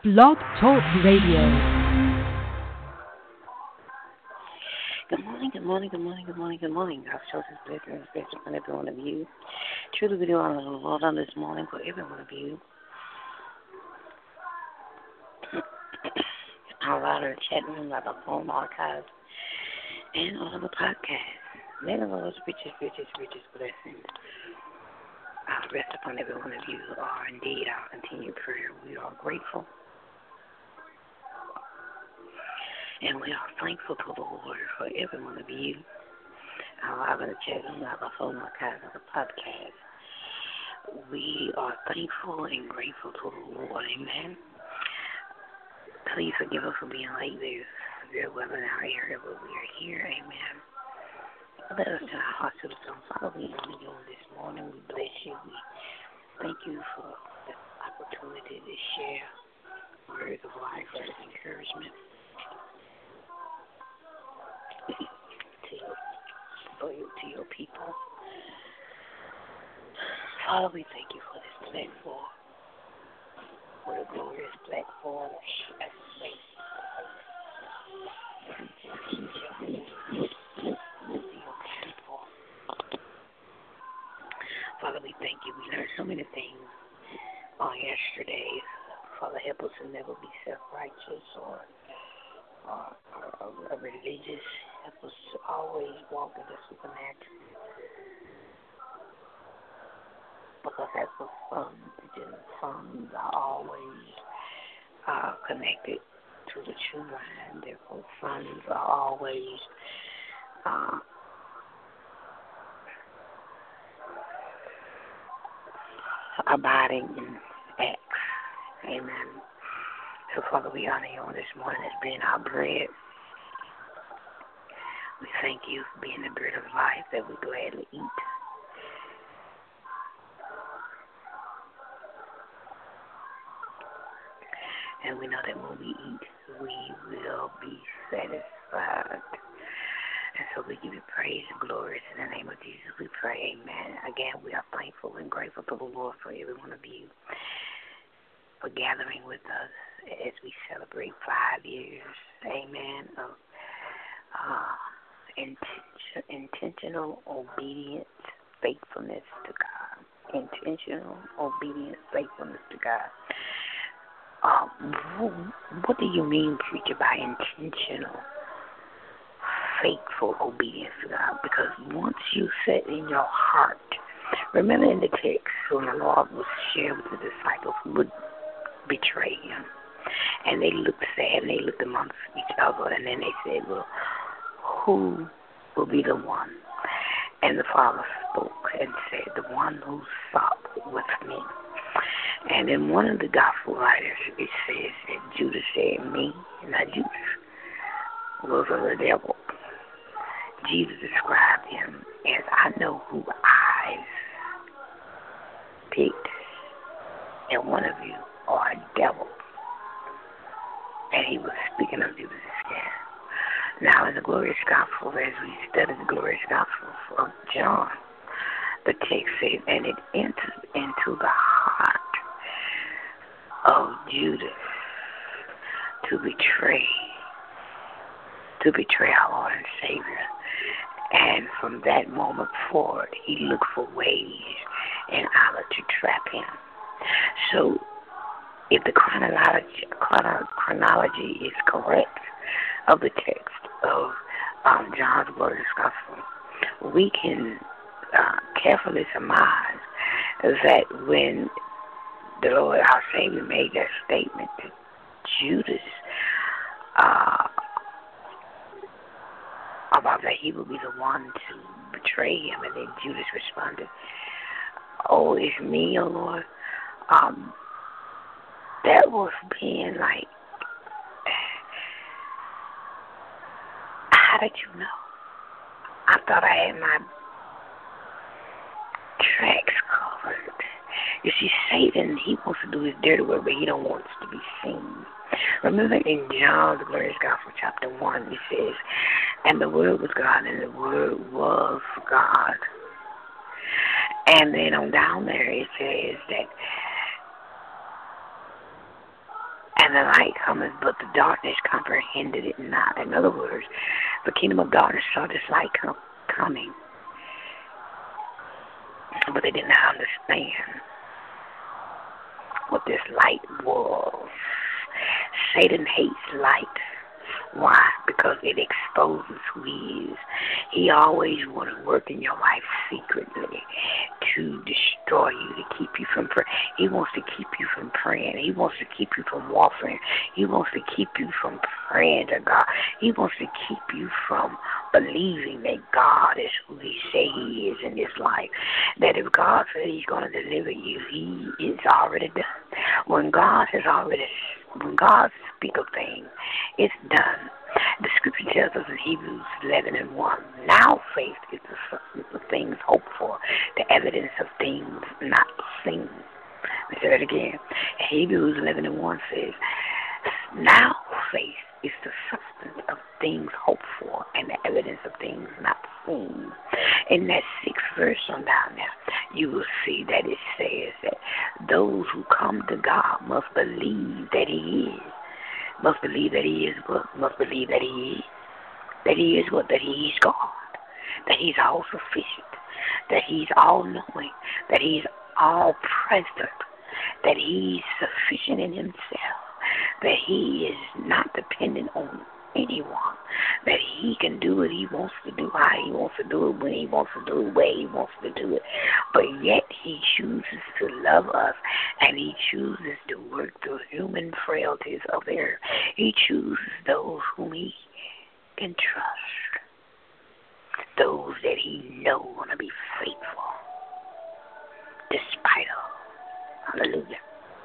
Blog Talk Radio. Good morning, good morning, good morning, good morning, good morning. God's chosen blessing and special on every one of you. Truly, we do honor the Lord on this morning for every one of you. Our louder chat room, like a phone archive, and on the podcast. May the Lord's richest blessings rest upon every one of you. Are indeed our continued prayer. We are grateful. And we are thankful to the Lord for every one of you. I'm going to check on the phone archive of the podcast. We are thankful and grateful to the Lord. Amen. Please forgive us for being late. There's severe weather in our area, but we are here. Amen. Let us turn our hearts to the throne. Father, we honor you this morning. We bless you. We thank you for the opportunity to share words of life, words of encouragement. To your people. Father, we thank you for this platform, for the glorious platform as a space to teach your people. Father, we thank you. We learned so many things on yesterday. Father, help us to never be self-righteous or religious. Help us to always walk in the supernatural. Because as the sons are always connected to the true line, therefore sons are always abiding in acts. Amen. So, Father, we honor you on this morning as being our bread. We thank you for being the bread of life that we gladly eat. And we know that when we eat, we will be satisfied. And so we give you praise and glory. In the name of Jesus, we pray, amen. Again, we are thankful and grateful to the Lord for every one of you for gathering with us as we celebrate 5 years, amen, of intentional obedience, faithfulness to God. Intentional obedience, faithfulness to God. What do you mean, preacher, by intentional, faithful obedience to God? Because once you set in your heart, remember in the text when the Lord was sharing with the disciples who would betray him, and they looked sad and they looked amongst each other, and then they said, well, who will be the one? And the Father spoke and said, the one who supped with me. And in one of the gospel writers, it says that Judas said, me, not Judas, was of the devil. Jesus described him as, I know who I've picked, and one of you are a devil. And he was speaking of Judas Iscariot. Now, in the glorious gospel, as we study the glorious gospel of John, the text says, and it entered into the heart of Judas to betray our Lord and Savior. And from that moment forward, he looked for ways in order to trap him. So, if the chronology is correct of the text of John's glorious gospel, we can carefully surmise that when the Lord, our Savior, made that statement to Judas about that he would be the one to betray him, and then Judas responded, oh, it's me, oh Lord. That was being like, how did you know? I thought I had my tracks covered. You see, Satan, he wants to do his dirty work, but he don't want us to be seen. Remember in John's glorious gospel, chapter 1, it says, and the Word was God, and the Word was God. And then on down there, it says that And the light cometh, but the darkness comprehended it not. In other words, the kingdom of darkness saw this light coming, but they did not understand what this light was. Satan hates light. Why? Because it exposes who he is. He always wants to work in your life secretly to destroy you, to keep you from praying. He wants to keep you from praying. He wants to keep you from warfaring. He wants to keep you from praying to God. He wants to keep you from believing that God is who he say he is in this life. That if God said he's going to deliver you, he is already done. When God speaks a thing, it's done. The scripture tells us in Hebrews 11:1, now faith is the substance of things hoped for, the evidence of things not seen. Let me say that again. Hebrews 11:1 says, now faith is the substance of things hoped for and the evidence of things not seen. In that 6th verse on down there, you will see that it says that those who come to God must believe that he is. Must believe that he is what? Must believe that he is. That he is what? That he is God. That he's all sufficient. That he's all knowing. That he's all present. That he's sufficient in himself. That he is not dependent on anyone. That he can do what he wants to do, how he wants to do it, when he wants to do it, where he wants to do it. But yet he chooses to love us, and he chooses to work through human frailties of the earth. He chooses those whom he can trust. Those that he knows want to be faithful. Despite of. Hallelujah.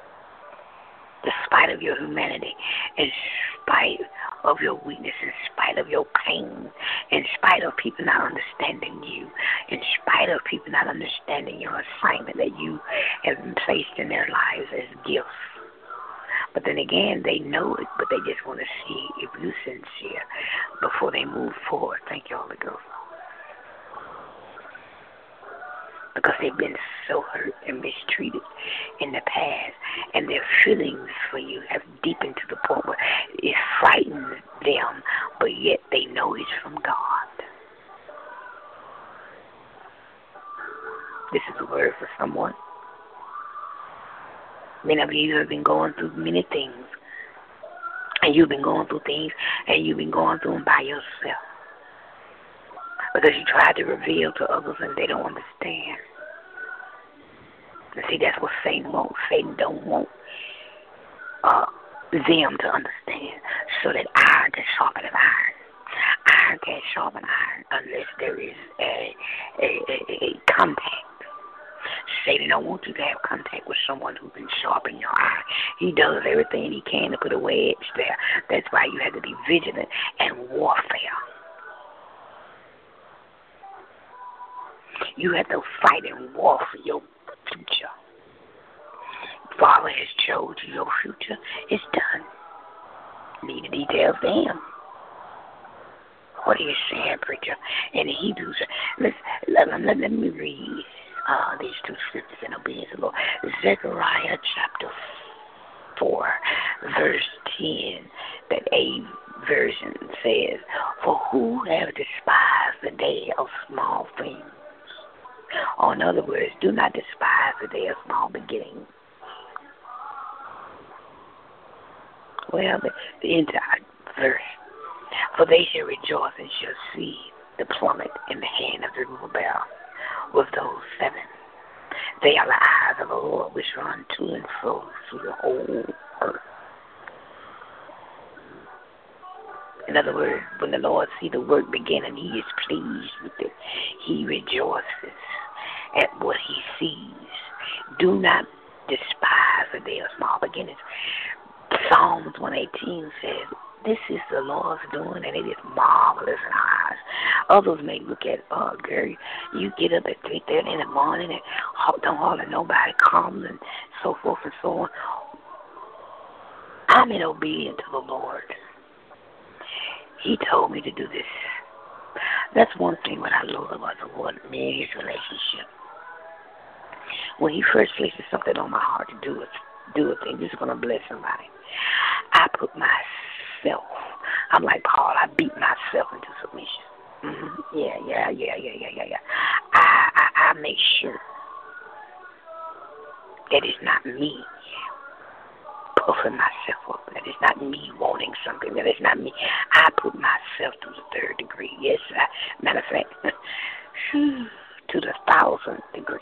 Despite of your humanity, in spite of your weakness, in spite of your pain, in spite of people not understanding you, in spite of people not understanding your assignment that you have been placed in their lives as gifts. But then again, they know it, but they just want to see if you're sincere before they move forward. Thank you, Holy Ghost. Because they've been so hurt and mistreated in the past, and their feelings for you have deepened to the point where it frightens them, but yet they know it's from God. This is a word for someone. Many of you have been going through many things, and you've been going through things, and you've been going through them by yourself. Because you try to reveal to others and they don't understand. And see, that's what Satan wants. Satan don't want them to understand, so that iron can sharpen iron. Iron can't sharpen iron unless there is a contact. Satan don't want you to have contact with someone who can sharpen your iron. He does everything he can to put a wedge there. That's why you have to be vigilant and warfare. You have to fight and war for your future. Father has chosen your future. It's done. Leave the details to him. What are you saying, preacher? In Hebrews, let me read these two scriptures in obedience to the Lord. Zechariah chapter 4, verse 10, that A version says, for who have despised the day of small things? Or in other words, do not despise the day of small beginnings. Well, the entire verse. For they shall rejoice and shall see the plummet in the hand of Zerubbabel with those 7. They are the eyes of the Lord which run to and fro through the whole earth. In other words, when the Lord see the work begin and he is pleased with it, he rejoices at what he sees. Do not despise the day of small beginnings. Psalms 118 says, this is the Lord's doing, and it is marvelous in our eyes. Others may look at, oh, girl, you get up at 3:30 in the morning and don't holler at nobody, calm, and so forth and so on. I'm in obedience to the Lord. He told me to do this. That's one thing what I love about the Lord, me and his relationship. When he first places something on my heart to do a thing, this is going to bless somebody. I put myself, I'm like Paul, I beat myself into submission. Yeah. I make sure that it's not me puffing myself up, that it's not me wanting something, that it's not me. I put myself to the third degree. Yes, matter of fact, to the 1,000th degree.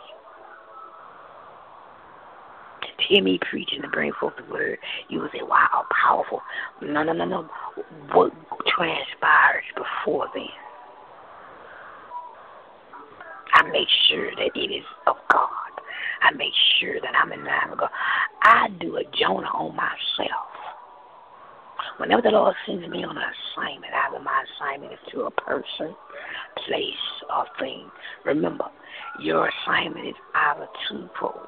To hear me preach and to bring forth the word, you will say, wow, powerful. No. What transpires before then? I make sure that it is of God. I make sure that I'm in line with God. I do a Jonah on myself. Whenever the Lord sends me on an assignment, either my assignment is to a person, place, or thing. Remember, your assignment is either twofold.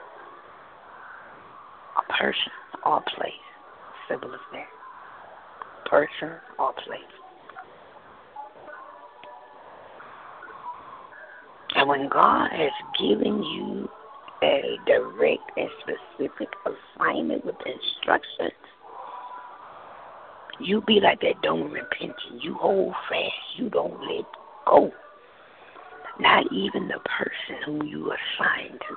A person or a place. Simple as that. Person or place. And when God has given you a direct and specific assignment with instructions, you be like that dormant pension. You hold fast. You don't let go. Not even the person whom you assigned to.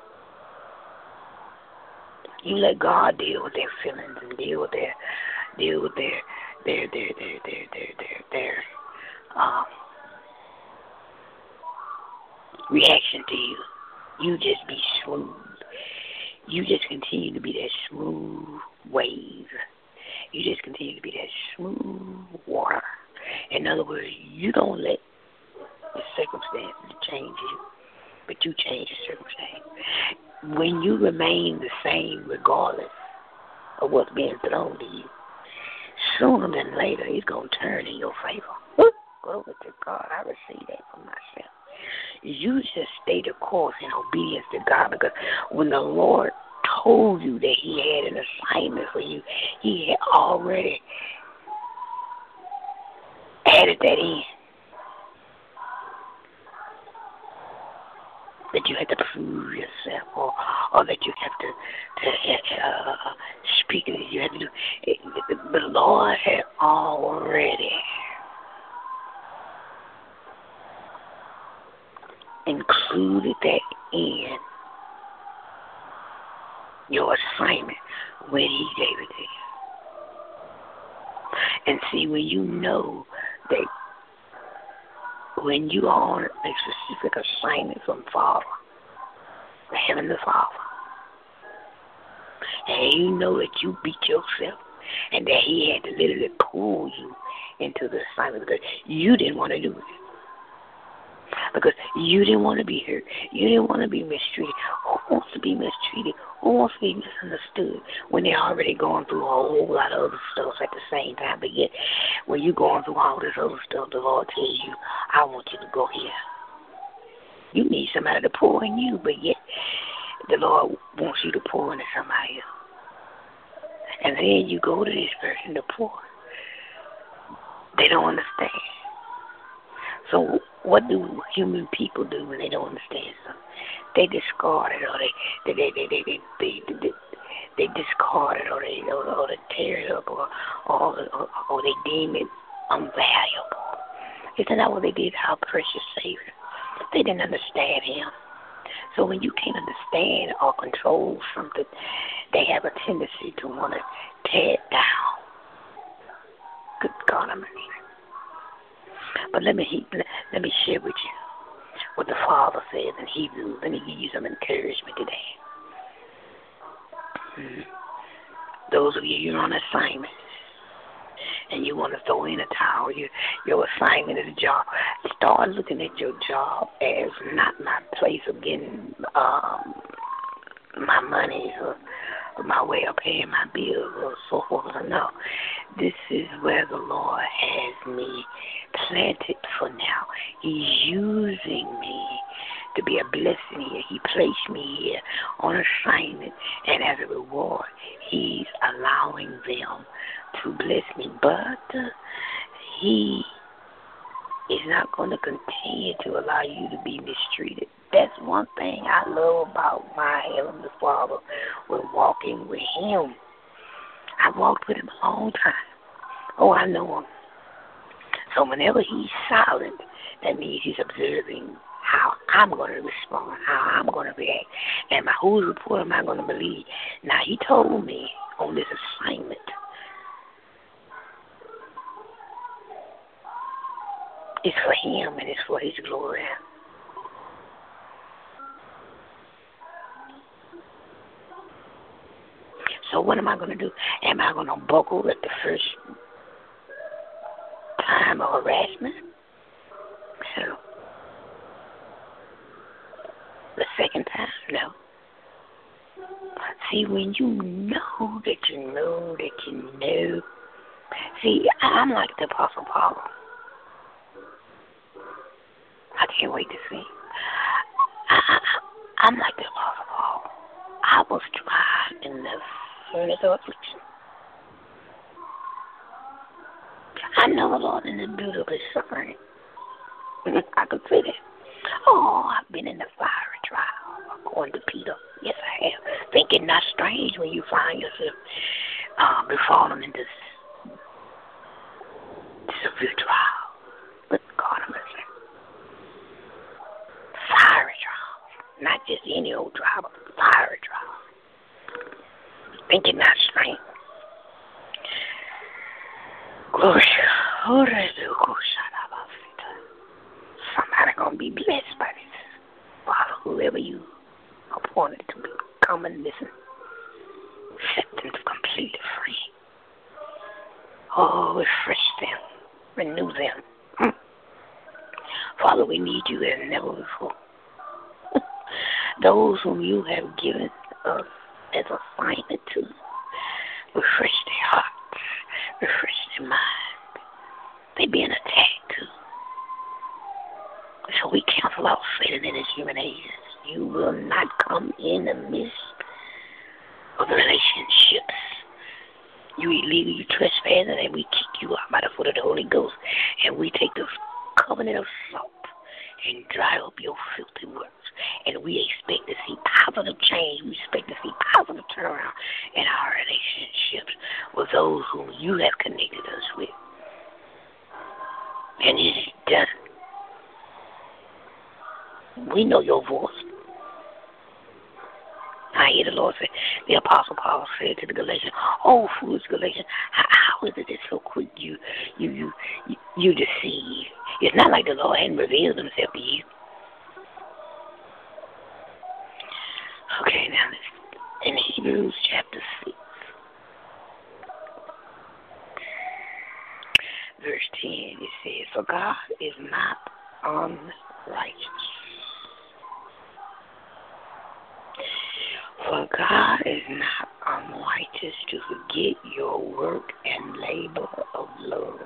You let God deal with their feelings and deal with their reaction to you. You just be smooth. You just continue to be that smooth wave. You just continue to be that smooth water. In other words, you don't let the circumstances change you, but you change the circumstance. When you remain the same regardless of what's being thrown to you, sooner than later it's going to turn in your favor. Woo! Glory to God. I receive that for myself. You just stay the course in obedience to God, because when the Lord told you that he had an assignment for you, he had already added that in. That you have to prove yourself, or that you have to speak it. You have to do it. The Lord had already included that in your assignment when he gave it to you. And see, when you know that when you are on a specific assignment from Father, the Heavenly Father, and you know that you beat yourself and that he had to literally pull you into the assignment because you didn't want to do it. Because you didn't want to be hurt. You didn't want to be mistreated. Who wants to be mistreated? Who wants to be misunderstood when they're already going through a whole lot of other stuff at the same time? But yet, when you're going through all this other stuff, the Lord tells you, I want you to go here. You need somebody to pour in you, but yet the Lord wants you to pour into somebody else. And then you go to this person to pour. They don't understand. So what do human people do when they don't understand something? They discard it, or they discard it, or they tear it up, or they deem it unvaluable. Isn't that what they did to our precious Savior? They didn't understand him. So when you can't understand or control something, they have a tendency to want to tear it down. Good God, I'm But let me share with you what the Father says in Hebrews. Let me give you some encouragement today. Those of you who are on assignment and you want to throw in a towel, your assignment is a job. Start looking at your job as not my place of getting my money or my way of paying my bills or so forth. No, this is where the Lord has me planted for now. He's using me to be a blessing here. He placed me here on assignment, and as a reward, he's allowing them to bless me. But he is not going to continue to allow you to be mistreated. That's one thing I love about my Heavenly Father when walking with him. I walked with him a long time. Oh, I know him. So whenever he's silent, that means he's observing how I'm going to respond, how I'm going to react, and whose report am I going to believe. Now, he told me on this assignment, it's for him and it's for his glory. So what am I going to do? Am I going to buckle at the first time of harassment? No. The second time? No. See, when you know that you know that you know. See, I'm like the Apostle Paul. I can't wait to see. I'm like the Apostle Paul. I was tried in the furnace of affliction. I know the Lord in the beauty of his suffering. I could say that. Oh, I've been in the fiery trial, according to Peter. Yes, I have. Thinking not strange when you find yourself befallen in this severe trial. But God have mercy. Fiery trial. Not just any old trial, but fiery trial. Thinking not strange. Glory. Somebody gonna be blessed by this. Father, whoever you appointed to come and listen, set them completely free. Oh, refresh them, renew them. Father, we need you as never before. Those whom you have given us as assignment to, refresh their hearts, refresh their minds. They being attacked too. So we cancel out Satan and his human agents. You will not come in the midst of the relationships. You illegal, you trespassing, and we kick you out by the foot of the Holy Ghost. And we take the covenant of salt and dry up your filthy works. And we expect to see positive change. We expect to see positive turnaround in our relationships with those whom you have connected us with. And it is done. We know your voice. I hear the Lord say, the Apostle Paul said to the Galatians, oh, foolish Galatians, how is it that so quick you deceive? It's not like the Lord hadn't revealed himself to you. Okay, now in Hebrews chapter 6, verse 10, it says, for God is not unrighteous. For God is not unrighteous to forget your work and labor of love,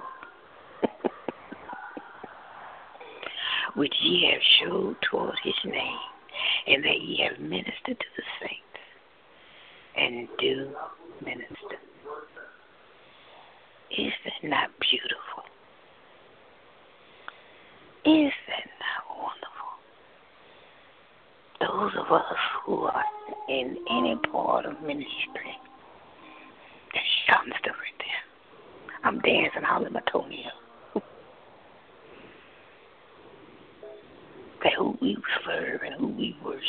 which ye have showed toward his name, and that ye have ministered to the saints, and do minister. Is that not beautiful? Is that not wonderful? Those of us who are in any part of ministry, that's shouting stuff right there. I'm dancing all in my toenails. That who we serve and who we worship,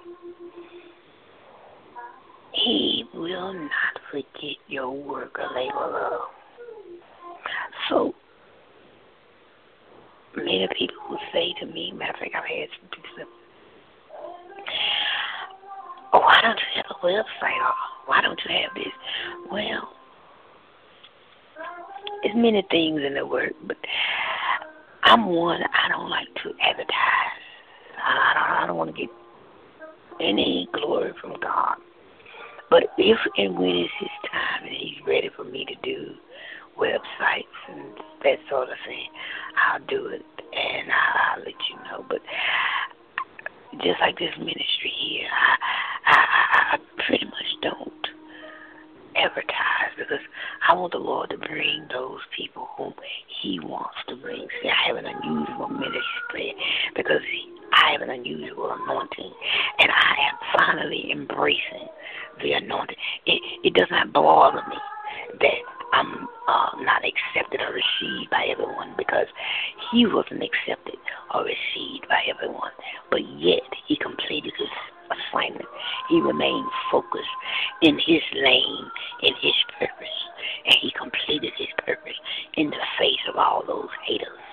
he will not forget your work or labor of love. So, many people will say to me, matter of fact, I've had some people say, oh, why don't you have a website, or why don't you have this? Well, there's many things in the work, but I'm one, I don't like to advertise. I don't want to get any glory from God. But if and when it's his time and he's ready for me to do websites and that sort of thing, I'll do it and I'll let you know. But just like this ministry here, I pretty much don't advertise because I want the Lord to bring those people whom he wants to bring. See, I have an unusual ministry because I have an unusual anointing, and I am finally embracing the anointing. It does not bother me not accepted or received by everyone, because he wasn't accepted or received by everyone. But yet he completed his assignment. He remained focused in his lane, in his purpose, and he completed his purpose in the face of all those haters.